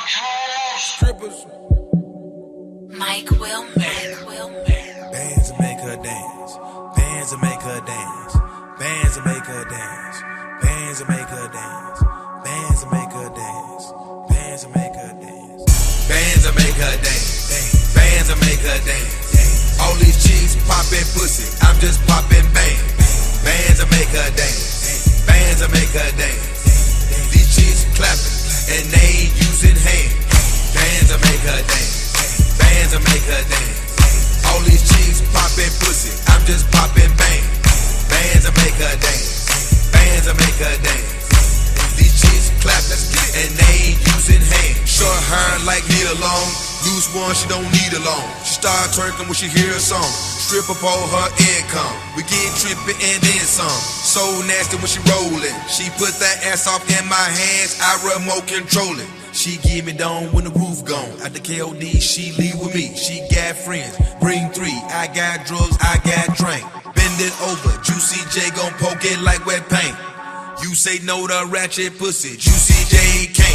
Strippers. Mike Wilmer. Bands that make her dance. Bands that make her dance. Bands that make her dance. Bands that make her dance. Bands that make her dance. Bands that make her dance. Bands that make her dance. Bands that make her dance. All these chicks poppin' pussy, I'm just poppin' bang. Bands that make her dance. Bands that make her dance. These chicks clappin' and they ain't using hands. Bands that make her dance. Bands that make her dance. All these chicks poppin' pussy, I'm just poppin' bang. Bands that make her dance. Bands that make her dance. These chicks clappin' and they ain't using hands. Short hair like Neil Long. Loose one, she don't need a loan. She start twerking when she hear a song. Strip up all her income. We get trippin' and then some. So nasty when she rollin'. She put that ass off in my hands, I remote control it. She give me down when the roof gone. At the KOD, she leave with me. She got friends, bring 3. I got drugs, I got drink. Bend it over, Juicy J gon' poke it like wet paint. You say no to ratchet pussy, Juicy J can't.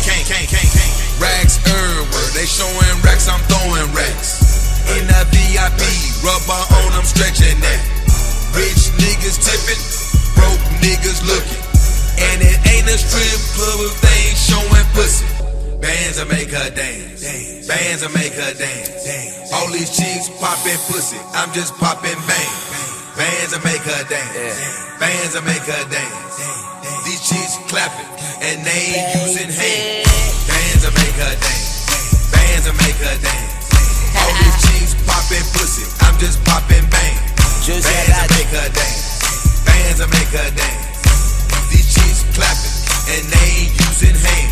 Racks everywhere, they showing racks, I'm throwing racks. In the VIP, rubber on, I'm stretching that. Rich niggas tipping, broke niggas looking. And it ain't a strip club if they ain't showing pussy. Bands that make her dance. Bands that make her dance. All these chicks poppin' pussy, I'm just poppin' bang. Bands that make her dance. Bands that make her dance. These chicks clappin' and they ain't using hands. Bands that make her dance. Bands that make her dance. All these chicks poppin' pussy, I'm just poppin' bang. Bands that make her dance. Bands that make her dance. These chicks clappin' and they ain't using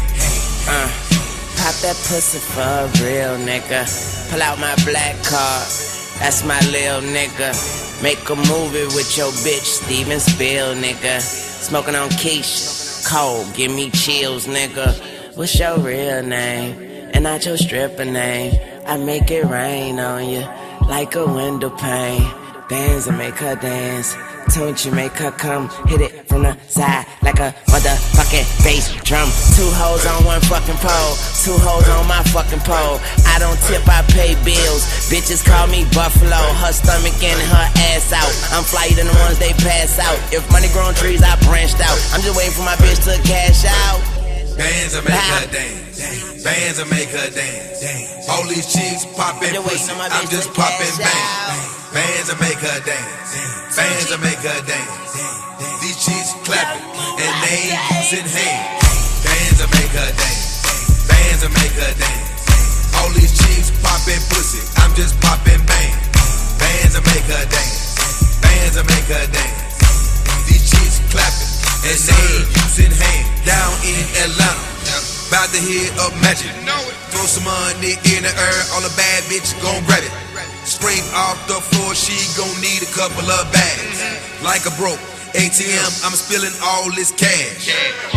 hands. Pop that pussy for a real nigga. Pull out my black card, that's my lil nigga. Make a movie with your bitch, Steven Spiel, nigga. Smoking on quiche, cold, give me chills, nigga. What's your real name? And not your stripper name. I make it rain on you like a window pane. Bands that make her dance. Don't you make her come, hit it from the side like a motherfucking bass drum. 2 hoes on one fucking pole, 2 hoes on my fucking pole. I don't tip, I pay bills. Bitches call me Buffalo, her stomach and her ass out. I'm flyer than the ones they pass out. If money grown trees, I branched out. I'm just waiting for my bitch to cash out. Bands that make her dance. Bands that make her dance. All these chicks poppin' pussy, I'm just poppin' bang. Bands that make her dance. Bands that make her dance. These chicks clappin' and they ain't using hands. Bands that make her dance. Bands that make her dance. All these chicks poppin' pussy, I'm just poppin' bang. Bands that make her dance. Bands that make her dance. These chicks clappin' and they ain't using hands. Down in Atlanta, bout to hit up Magic. Throw some money in the air, all the bad bitches gon' grab it. Scrape off the floor, she gon' need a couple of bags. Like a broke ATM, I'm spilling all this cash.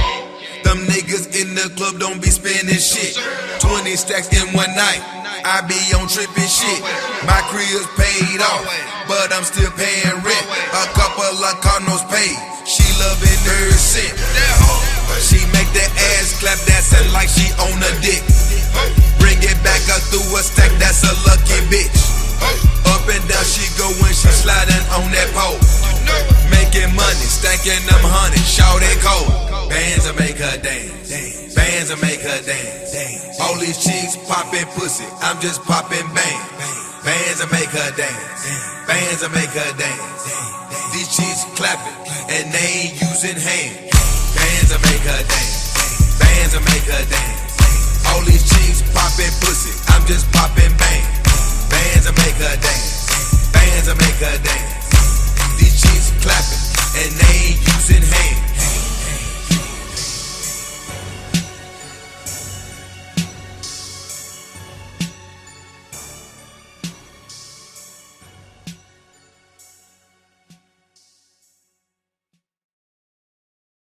Them niggas in the club don't be spending shit. 20 stacks in one night, I be on trippin' shit. My crib's paid off, but I'm still paying rent. A couple of condos paid, she loving her cent. She make that ass clap, that's it like she on a dick. Bring it back up through a stack, that's a lucky bitch. Up and down she go when she sliding on that pole. Making money, stacking them honey, shout it cold. Bands that make her dance. Bands that make her dance. All these chicks poppin' pussy, I'm just poppin' bang. Bands that make her dance. Bands that make her dance. These chicks clappin' and they ain't using hands. Bands that make her dance. Bands that make her dance. All these chicks poppin' pussy, I'm just poppin' bang. Bands that make her dance.